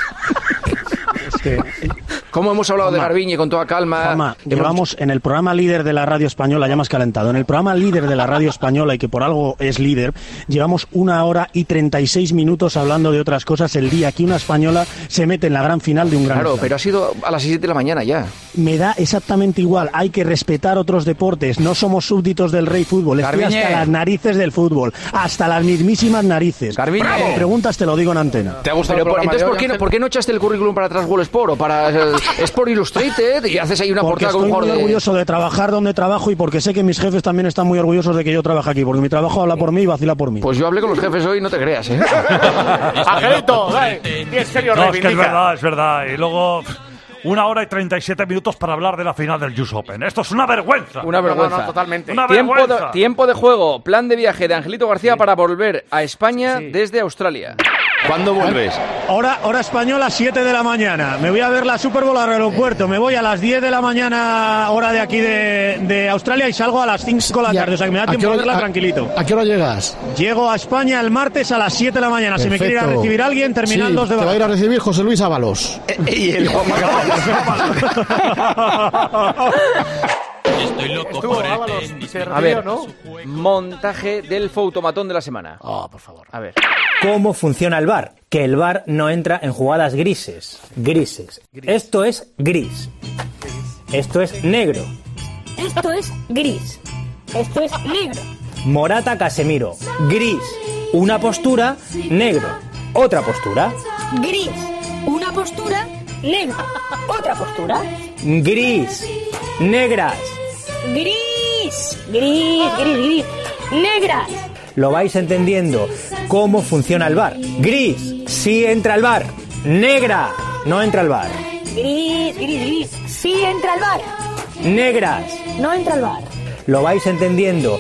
Es que... ¿Cómo hemos hablado de Garbiñe con toda calma? Juanma, llevamos en el programa líder de la radio española, ya más calentado, en el programa líder de la radio española, y que por algo es líder, llevamos 1 hora y 36 minutos hablando de otras cosas el día que una española se mete en la gran final de un gran Claro, slam. pero ha sido a las 7 de la mañana ya. Me da exactamente igual, hay que respetar otros deportes, no somos súbditos del rey fútbol, estoy hasta las narices del fútbol, hasta las mismísimas narices. Garbiñe. Si preguntas, te lo digo en antena. ¿Te ha gustado el programa? Entonces, ¿por qué no echaste el currículum para Transworld Sport o para Sport Illustrated y haces ahí una portada con un jugador de... Estoy muy orgulloso de trabajar donde trabajo y porque sé que mis jefes también están muy orgullosos de que yo trabaje aquí, porque mi trabajo habla por mí y vacila por mí. Pues yo hablé con los jefes hoy, no te creas, ¿eh? Angelito, en serio, no, es que es verdad. Y luego 1 hora y 37 minutos para hablar de la final del US Open. Esto es una vergüenza. Una vergüenza. No, totalmente. Tiempo de juego. Plan de viaje de Angelito García para volver a España desde Australia. ¿Cuándo vuelves? Hora española, 7 de la mañana. Me voy a ver la Super Bowl al aeropuerto. Me voy a las 10 de la mañana, hora de aquí de Australia, y salgo a las 5 de la tarde. O sea que me da tiempo de verla tranquilito. ¿A qué hora llegas? Llego a España el martes a las 7 de la mañana. Perfecto. Si me quiere ir a recibir alguien, terminal 2 de te va a ir a recibir José Luis Ábalos. Y el Juan Estoy loco por el tenis. A ver, montaje del fautomatón de la semana. Por favor. A ver. ¿Cómo funciona el VAR? Que el VAR no entra en jugadas grises. Esto es gris. Esto es negro. Esto es gris. Esto es negro. Morata Casemiro. Gris. Una postura, negro. Otra postura. Gris. Una postura, negro. Otra postura. Gris. Negras. Gris. Negras. Lo vais entendiendo. ¿Cómo funciona el VAR? Gris. Sí entra el VAR. Negra. No entra el VAR. Gris. Sí entra el VAR. Negras. No entra el VAR. Lo vais entendiendo.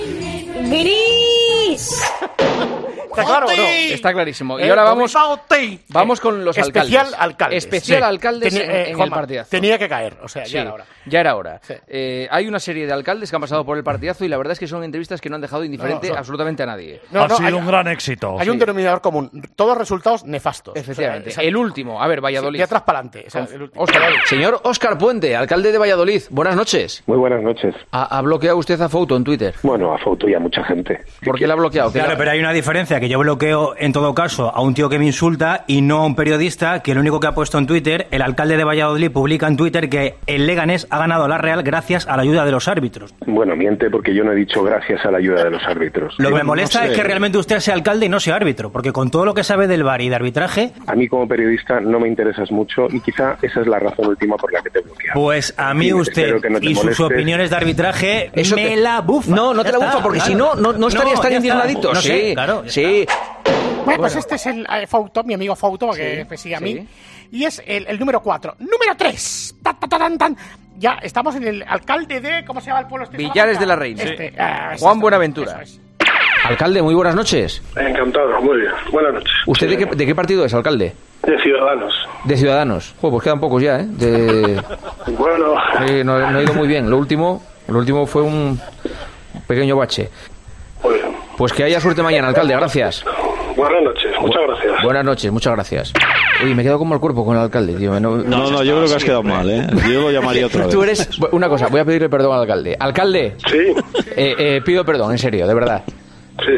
Gris. ¿Está claro o no? Está clarísimo. Y ahora vamos con los alcaldes. Especial alcaldes en el partidazo. Tenía que caer, o sea, ya era hora. Ya era hora. Sí. Hay una serie de alcaldes que han pasado por el partidazo y la verdad es que son entrevistas que no han dejado indiferente absolutamente a nadie. Ha sido un gran éxito. Hay un denominador común. Todos resultados nefastos. Efectivamente. El último. A ver, Valladolid. De atrás para adelante. Señor Óscar Puente, alcalde de Valladolid. Buenas noches. Muy buenas noches. ¿Ha bloqueado usted a Fouto en Twitter? Bueno, a Fouto y a mucha gente. ¿Por qué la ha bloqueado? Claro, pero hay una diferencia, que yo bloqueo en todo caso a un tío que me insulta y no a un periodista que lo único que ha puesto en Twitter, el alcalde de Valladolid publica en Twitter que el Leganés ha ganado la Real gracias a la ayuda de los árbitros. Bueno, miente porque yo no he dicho gracias a la ayuda de los árbitros. Lo que me molesta es que realmente usted sea alcalde y no sea árbitro, porque con todo lo que sabe del VAR y de arbitraje... A mí como periodista no me interesas mucho y quizá esa es la razón última por la que te he bloqueado. Pues a mí usted y sus opiniones de arbitraje la bufa. No te la bufa, porque si no estarías tan indignadito. No sí, sé, claro. Sí. Bueno, pues este es el Fauto, mi amigo Fauto, que me sigue a mí. Y es el número 4. Número 3. Ya estamos en el alcalde de... ¿Cómo se llama el pueblo? Villares de la Reina. Juan Buenaventura. Alcalde, muy buenas noches. Encantado, muy bien. Buenas noches. ¿Usted de qué partido es, alcalde? De Ciudadanos. De Ciudadanos. Pues quedan pocos ya, ¿eh? Bueno. No ha ido muy bien. Lo último fue un pequeño bache. Pues que haya suerte mañana, alcalde. Gracias. Buenas noches. Muchas gracias. Buenas noches. Muchas gracias. Uy, me he quedado como el cuerpo con el alcalde, tío. No, yo creo que has quedado mal, ¿eh? Yo lo llamaría otra vez. Tú eres... Una cosa, voy a pedirle perdón al alcalde. Alcalde. Sí. Pido perdón, en serio, de verdad. Sí.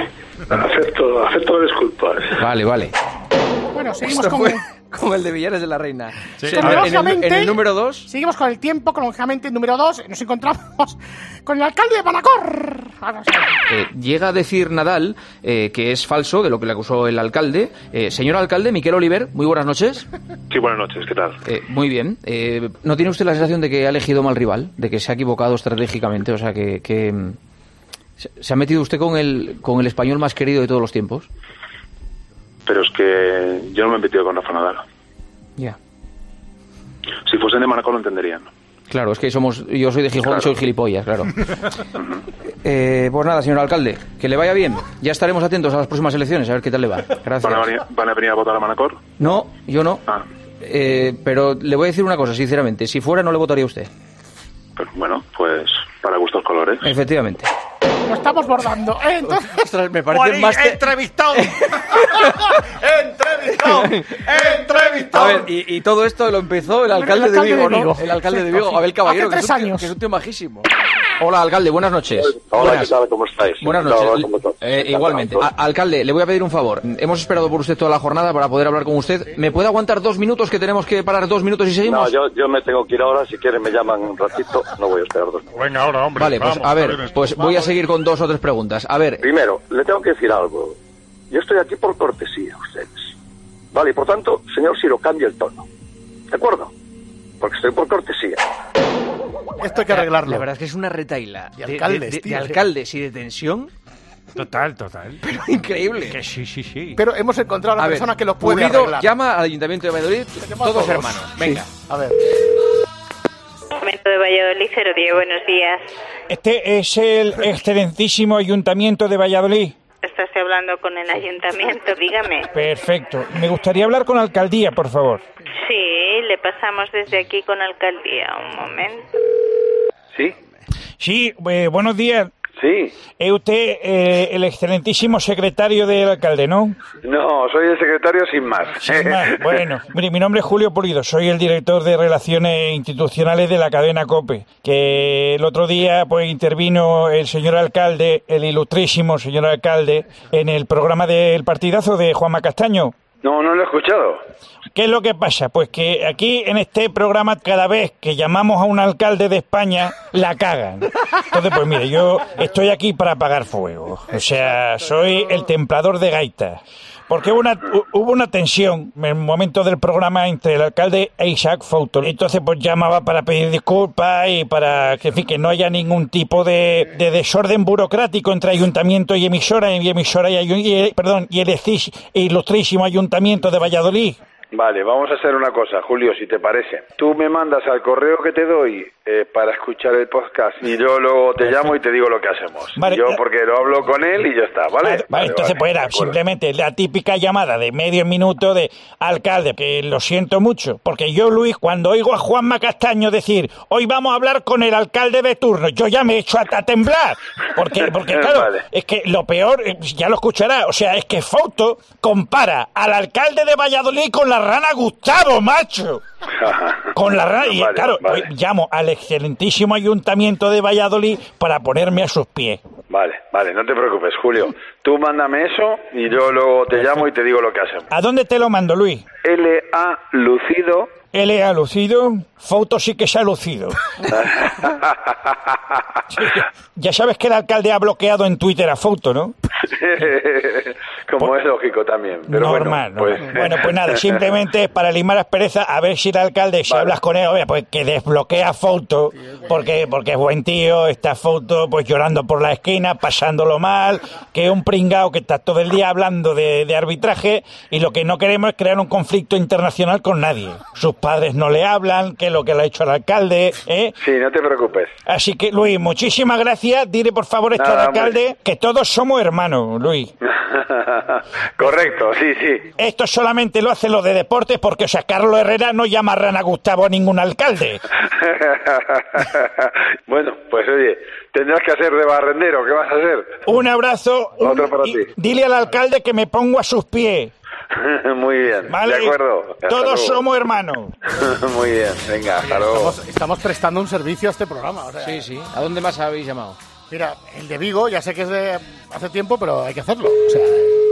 Acepto disculpas. Vale. Bueno, seguimos con... Como el de Villares de la Reina. Sí. En el número 2. Seguimos con el tiempo, cronológicamente, en número 2. Nos encontramos con el alcalde de Manacor. Llega a decir Nadal que es falso de lo que le acusó el alcalde. Señor alcalde, Miquel Oliver, muy buenas noches. Sí, buenas noches, ¿qué tal? Muy bien. ¿No tiene usted la sensación de que ha elegido mal rival? ¿De que se ha equivocado estratégicamente? O sea, que ¿se ha metido usted con el español más querido de todos los tiempos? Pero es que yo no me he metido con Rafa Nadal. Ya. Si fuesen de Manacor lo entenderían. Claro, es que yo soy de Gijón, claro. Soy gilipollas, claro. Pues nada, señor alcalde, que le vaya bien. Ya estaremos atentos a las próximas elecciones, a ver qué tal le va. Gracias. ¿Van a venir a votar a Manacor? No, yo no. Pero le voy a decir una cosa, sinceramente. Si fuera, no le votaría a usted. Pero, bueno, pues para gustos colores. Efectivamente. Lo estamos bordando. Entonces... Ostras, me parece más... ¡Entrevistado! A ver, y todo esto lo empezó el alcalde de Vigo, ¿no? El alcalde de Vigo, Abel Caballero, que es un tío majísimo. Hola, alcalde, buenas noches. Hola, ¿qué tal? ¿Cómo estáis? Buenas noches. Igualmente. Alcalde, le voy a pedir un favor. Hemos esperado por usted toda la jornada para poder hablar con usted. ¿Me puede aguantar 2 minutos, que tenemos que parar 2 minutos y seguimos? No, yo me tengo que ir ahora. Si quieren me llaman un ratito. No voy a esperar 2 minutos. Venga, ahora, hombre. Vale, pues a ver, pues voy a seguir con 2 o 3 preguntas. A ver. Primero, le tengo que decir algo. Yo estoy aquí por cortesía a ustedes. Vale, y por tanto, señor Siro, cambie el tono. ¿De acuerdo? Porque estoy por cortesía. Esto hay que arreglarlo. La verdad es que es una retaíla de alcaldes, de alcaldes y de tensión. Total. Pero increíble. Que sí. Pero hemos encontrado a la persona que lo puede Pulido arreglar. Llama al Ayuntamiento de Valladolid, todos hermanos. Venga. Sí. A ver. Ayuntamiento de Valladolid, 010, buenos días. Este es el excelentísimo Ayuntamiento de Valladolid. Estás hablando con el ayuntamiento, dígame. Perfecto. Me gustaría hablar con la alcaldía, por favor. Sí, le pasamos desde aquí con alcaldía. Un momento. ¿Sí? Sí, buenos días. Sí. ¿Es usted el excelentísimo secretario del alcalde, no? No, soy el secretario sin más. Sin más. Bueno, mire, mi nombre es Julio Pulido, soy el director de Relaciones Institucionales de la cadena COPE, que el otro día pues intervino el señor alcalde, el ilustrísimo señor alcalde, en el programa del partidazo de Juanma Castaño. No lo he escuchado. ¿Qué es lo que pasa? Pues que aquí en este programa cada vez que llamamos a un alcalde de España, la cagan. Entonces, pues mire, yo estoy aquí para apagar fuego. O sea, soy el templador de gaitas. Porque hubo una tensión en el momento del programa entre el alcalde e Isaac Fauto. Entonces, pues llamaba para pedir disculpas y para que, en fin, que no haya ningún tipo de desorden burocrático entre ayuntamiento y emisora y el ilustrísimo Ayuntamiento de Valladolid. Vale, vamos a hacer una cosa, Julio, si te parece. Tú me mandas al correo que te doy para escuchar el podcast y yo luego te llamo y te digo lo que hacemos. Vale, yo porque lo hablo con él y ya está, ¿vale? Vale, entonces pues era simplemente la típica llamada de medio minuto de alcalde, que lo siento mucho, porque yo, Luis, cuando oigo a Juanma Castaño decir hoy vamos a hablar con el alcalde de turno, yo ya me echo a temblar, porque claro, vale. Es que lo peor, ya lo escuchará, o sea, es que Fauto compara al alcalde de Valladolid con la rana Gustavo, macho. Con la rana, y claro, llamo al excelentísimo Ayuntamiento de Valladolid para ponerme a sus pies. Vale, no te preocupes, Julio. Tú mándame eso y yo luego te llamo y te digo lo que hacemos. ¿A dónde te lo mando, Luis? L.A. Lucido. L.A. Lucido. Foto sí que se ha lucido. Sí. Ya sabes que el alcalde ha bloqueado en Twitter a Foto, ¿no? Como es lógico también. Pero normal, bueno, normal. Bueno, pues nada, simplemente para limar aspereza, a ver si el alcalde, si hablas con él, oye, pues que desbloquea Foto, porque es buen tío, está Foto pues llorando por la esquina, pasándolo mal, que es un pringao que está todo el día hablando de arbitraje, y lo que no queremos es crear un conflicto internacional con nadie. Sus padres no le hablan, que es lo que le ha hecho al alcalde, ¿eh? Sí, no te preocupes. Así que, Luis, muchísimas gracias. Dile, por favor, esto al alcalde, que todos somos hermanos, Luis. Correcto, sí. Esto solamente lo hace lo de deportes porque, o sea, Carlos Herrera no llama a Rana Gustavo a ningún alcalde. Bueno, pues oye, tendrás que hacer de barrendero, ¿qué vas a hacer? Un abrazo. Otro para ti. Dile al alcalde que me pongo a sus pies. Muy bien, ¿vale? De acuerdo. Hasta todos luego. Somos hermanos. Muy bien, venga, hasta luego. Estamos prestando un servicio a este programa. O sea, Sí. ¿A dónde más habéis llamado? Mira, el de Vigo, ya sé que es de hace tiempo, pero hay que hacerlo. O sea,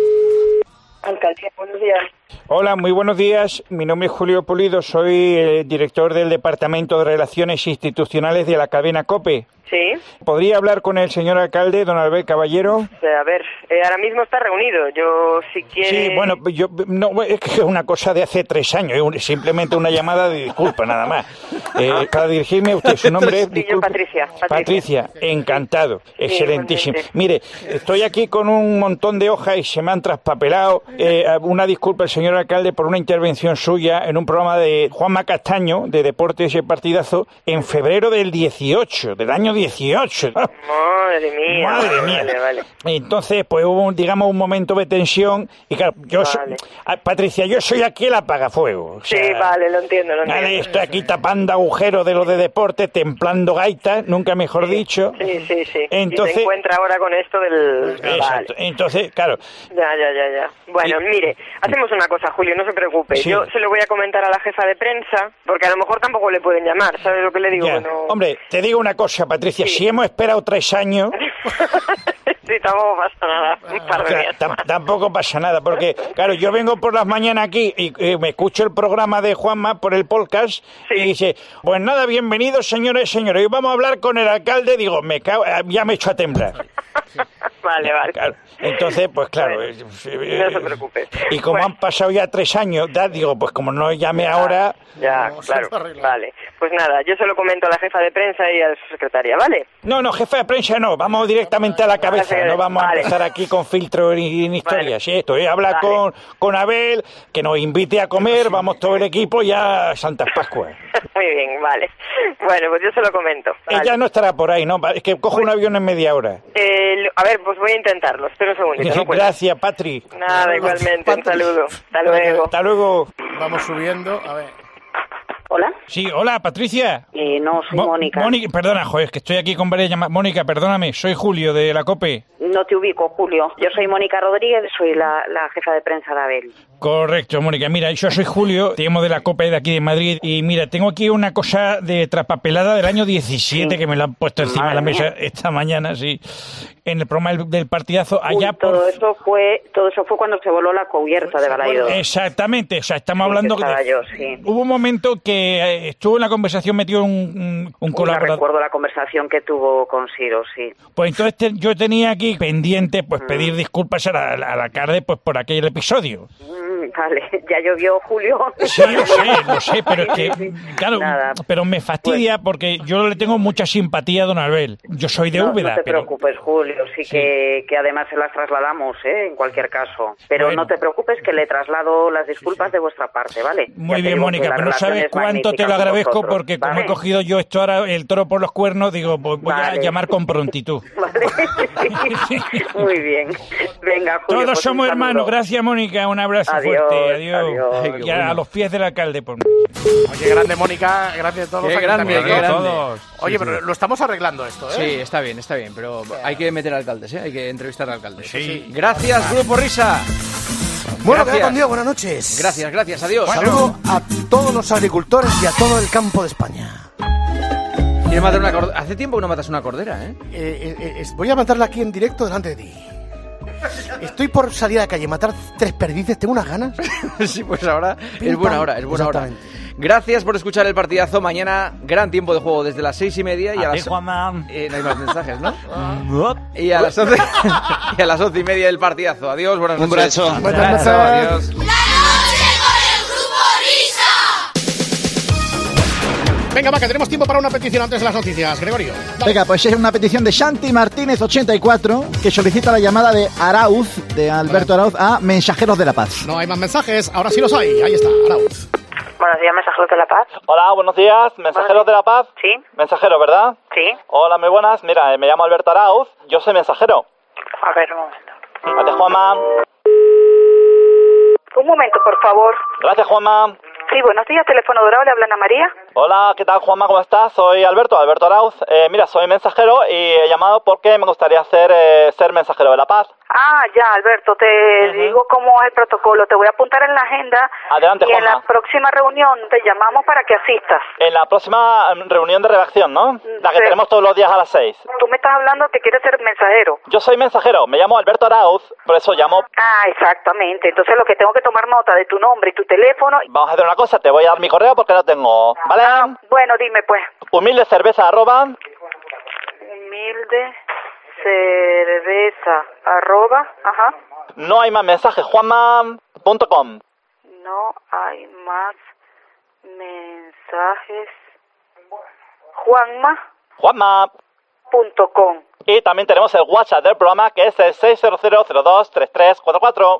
Alcaldía, buenos días. Hola, muy buenos días. Mi nombre es Julio Pulido, soy el director del Departamento de Relaciones Institucionales de la cadena COPE. Sí. ¿Podría hablar con el señor alcalde, don Albert Caballero? A ver, ahora mismo está reunido. Yo, si quiere... Sí, bueno, yo no, es que es una cosa de hace 3 años, simplemente una llamada de disculpa, nada más. Para dirigirme a usted, su nombre es... Sí, yo, Patricia. Patricia, encantado, excelentísimo. Mire, estoy aquí con un montón de hojas y se me han traspapelado. Una disculpa al señor alcalde por una intervención suya en un programa de Juanma Castaño, de Deportes y Partidazo, en febrero del 18, del año 18. Madre mía. Madre mía. Vale. Entonces, pues hubo, digamos, un momento de tensión y claro, Patricia, yo soy aquí el apagafuego. O sea, sí, vale, lo entiendo. Vale, estoy aquí tapando agujeros de lo de deporte, templando gaitas, nunca mejor dicho. Sí. Entonces, y se encuentra ahora con esto del... Exacto. Vale. Entonces, claro. Ya. Bueno, mire, hacemos una cosa, Julio, no se preocupe. Sí. Yo se lo voy a comentar a la jefa de prensa, porque a lo mejor tampoco le pueden llamar, ¿sabes lo que le digo? Ya. No... Hombre, te digo una cosa, Patricia, si hemos esperado 3 años... Sí, tampoco pasa nada, un par de días más. Tampoco pasa nada, porque, claro, yo vengo por las mañanas aquí y me escucho el programa de Juanma por el podcast y dice, pues nada, bienvenidos señores y señores, hoy vamos a hablar con el alcalde, digo, ya me echo a temblar. Vale. Claro. Entonces, pues claro. No se preocupe. Y como han pasado ya 3 años, digo, pues como no llame ahora... Ya, claro, vale. Pues nada, yo se lo comento a la jefa de prensa y a su secretaria, ¿vale? No, jefa de prensa no, vamos directamente a la cabeza, no vamos a empezar aquí con filtro ni historias. Vale. Esto, habla con Abel, que nos invite a comer, vamos todo el equipo ya a Santa Pascua. Muy bien, vale. Bueno, pues yo se lo comento. Vale. Ella no estará por ahí, ¿no? Es que cojo un avión en media hora. A ver, pues voy a intentarlo. Espera un segundito. No Gracias, Patri. Nada, igualmente. Un saludo. Hasta luego. Hasta luego. Vamos subiendo. A ver. ¿Hola? Sí, hola, Patricia. No, soy Mónica. Perdona, joder, que estoy aquí con varias llamadas. Mónica, perdóname, soy Julio de la COPE. No te ubico, Julio. Yo soy Mónica Rodríguez, soy la jefa de prensa de Abel. Correcto, Mónica. Mira, yo soy Julio, te llamo de la COPE de aquí de Madrid. Y mira, tengo aquí una cosa de traspapelada del año 17 que me la han puesto encima de la mesa esta mañana, sí. En el programa del partidazo. Allá todo eso fue cuando se voló la cubierta de Balaidos. Exactamente, o sea, estamos hablando de... Hubo un momento que estuvo en la conversación metido un colaborador. Recuerdo la conversación que tuvo con Ciro, sí. Pues entonces yo tenía aquí pendiente pues pedir disculpas al alcalde pues por aquel episodio. Vale, ya llovió, Julio. Sí, lo sé, pero es que, claro, pero me fastidia porque yo le tengo mucha simpatía a don Albert. Yo soy de Úbeda. No te preocupes, Julio, sí. Que además se las trasladamos, en cualquier caso. Pero no te preocupes que le traslado las disculpas de vuestra parte, ¿vale? Muy bien, Mónica, pero no sabes cuánto te lo agradezco porque como he cogido yo esto ahora, el toro por los cuernos, digo, pues voy a llamar con prontitud. Vale, sí. Muy bien. Venga, Julio. Todos somos hermanos. Gracias, Mónica. Un abrazo fuerte. Adiós. Y a los pies del alcalde. Oye, grande, Mónica. Gracias a todos los grande. Oye, pero lo estamos arreglando esto, ¿eh? Sí, está bien, pero hay que meter alcaldes, ¿eh? Hay que entrevistar al alcalde. Sí. Gracias, Grupo Risa. Bueno, con Dios, buenas noches. Gracias, adiós. Saludo a todos los agricultores y a todo el campo de España. ¿Quieres matar una cordera? Hace tiempo que no matas una cordera, Voy a matarla aquí en directo delante de ti. Estoy por salir a la calle, matar 3 perdices, tengo unas ganas. Sí, pues ahora es buena hora, es buena hora. Gracias por escuchar el partidazo. Mañana, gran tiempo de juego desde las 6:30 y a las... Juanma. no hay más mensajes, ¿no? Y a las 11 y a las 11:30 el partidazo. Adiós, buenas noches. Un abrazo. Buenas noches. Adiós. Venga, va, que tenemos tiempo para una petición antes de las noticias. Gregorio. Dale. Venga, pues es una petición de Santi Martínez 84 que solicita la llamada de Arauz, de Alberto Arauz, a Mensajeros de la Paz. No hay más mensajes, ahora sí los hay. Ahí está, Arauz. Buenos días, Mensajeros de la Paz. Hola, buenos días, Mensajeros de la Paz. Sí. Mensajero, ¿verdad? Sí. Hola, muy buenas. Mira, me llamo Alberto Arauz, yo soy mensajero. A ver, un momento. Gracias, Juanma. Un momento, por favor. Gracias, Juanma. Sí, buenos días, teléfono dorado, le habla Ana María. Hola, ¿qué tal, Juanma? ¿Cómo estás? Soy Alberto Arauz. Mira, soy mensajero y he llamado porque me gustaría ser mensajero de la paz. Ah, ya, Alberto, te digo cómo es el protocolo. Te voy a apuntar en la agenda. Adelante, y Juanma. en la próxima reunión te llamamos para que asistas. En la próxima reunión de redacción, ¿no? La que tenemos todos los días a las 6. Tú me estás hablando que quieres ser mensajero. Yo soy mensajero, me llamo Alberto Arauz, por eso llamo... Ah, exactamente. Entonces lo que tengo que tomar nota de tu nombre y tu teléfono. Vamos a hacer una cosa, te voy a dar mi correo porque lo tengo, ¿vale? Ah, bueno, dime pues. humildecerveza@... Ajá. No hay más mensajes, Juanma.com. No hay más mensajes. Juanma.com. Y también tenemos el WhatsApp del programa, que es el 600023344.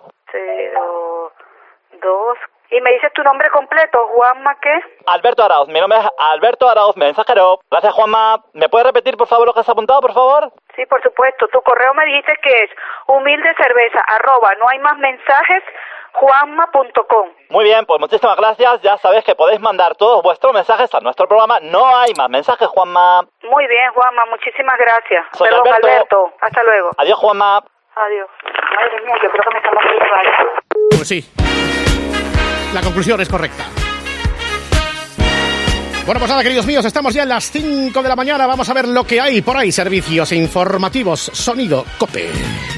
02. ¿Y me dices tu nombre completo? ¿Juanma qué? Alberto Arauz. Mi nombre es Alberto Arauz, mensajero. Gracias, Juanma. ¿Me puedes repetir, por favor, lo que has apuntado, por favor? Sí, por supuesto. Tu correo me dijiste que es humildecerveza@ no hay más mensajes Juanma.com. Muy bien, pues muchísimas gracias. Ya sabéis que podéis mandar todos vuestros mensajes a nuestro programa. No hay más mensajes, Juanma. Muy bien, Juanma. Muchísimas gracias. Soy Perdón, Alberto. Hasta luego. Adiós, Juanma. Adiós. Madre mía, yo creo que me están haciendo daño. Pues sí. La conclusión es correcta. Bueno, pues nada, queridos míos, estamos ya en las 5 de la mañana. Vamos a ver lo que hay por ahí. Servicios informativos. Sonido COPE.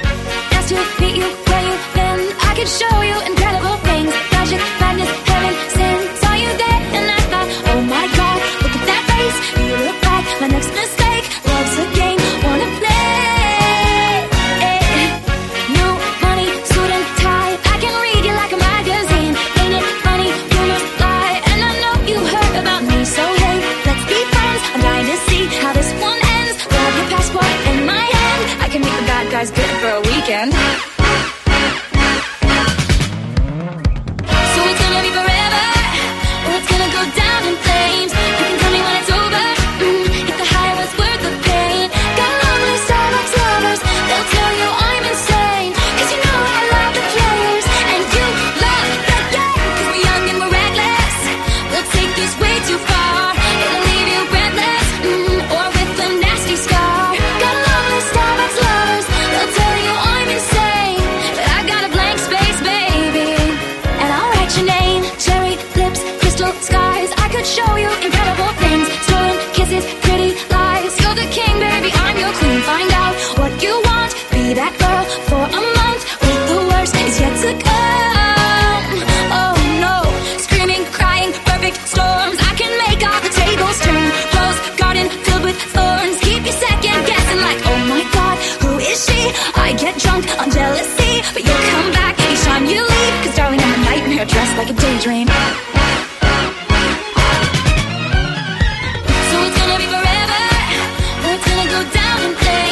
Guys, good for a weekend. So it's gonna be forever, or it's gonna go down in flames. You can tell me when it's over, if the high was worth the pain. Got lonely Starbucks lovers, they'll tell you I'm insane. Cause you know I love the players, and you love the game. Cause we're young and we're reckless, we'll take this way too far. It'll leave you breathless, or with a nasty scar. Got lonely Starbucks lovers, they'll tell you I'm insane, but I got a blank space, baby, and I'll write your name. Cherry lips, crystal skies, I could show you incredible things. Stolen kisses, pretty lies. You're the king, baby, I'm your queen. Find out what you want, be that girl for a month. With the worst is yet to come. Oh no, screaming, crying, perfect storms. I can make all the tables turn. Rose garden filled with thorns. Keep you second guessing like, oh my god, who is she? I get drunk on jealousy, but you'll come back each time you leave. Cause darling, I'm a nightmare dressed like a daydream. So it's gonna be forever, or it's gonna go down in flames.